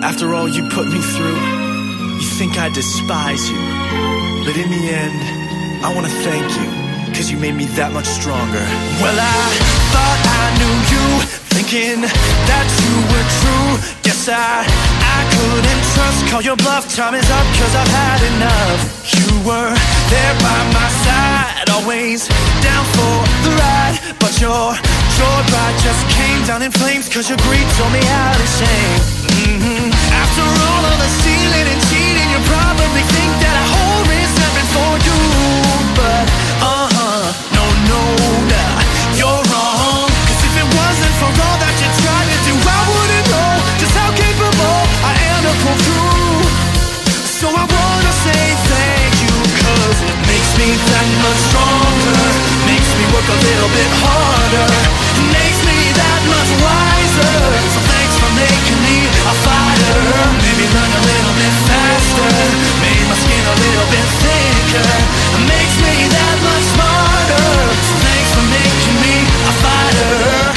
After all you put me through, you think I despise you. But in the end, I wanna thank you, 'cause you made me that much stronger. Well, I thought I knew you, thinking that you were true. Guess I couldn't trust, call your bluff, time is up, 'cause I've had enough. You were there by my side, always down for the ride. But your joyride just came down in flames, 'cause your greed told me how to shame. After all of the stealing and cheating, you probably think that I hold resentment for you. But no, you're wrong. 'Cause if it wasn't for all that you tried to do, I wouldn't know just how capable I am to pull through. So I wanna say thank you, 'cause it makes me that much stronger, makes me work a little bit harder, makes me that much wiser. So thanks for making me a fighter. Made me run a little bit faster, made my skin a little bit thicker, makes me that much smarter. So thanks for making me a fighter.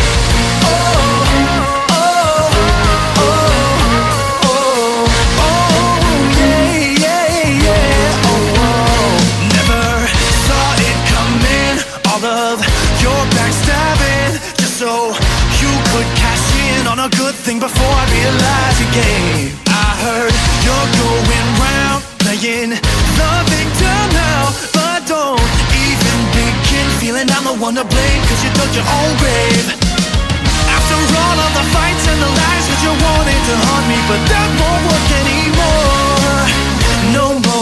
A good thing before I realized your game. I heard you're going round playing the victim now, but don't even begin feeling I'm the one to blame, 'cause you dug your own grave. After all of the fights and the lies, 'cause you wanted to haunt me, but that won't work anymore. No more.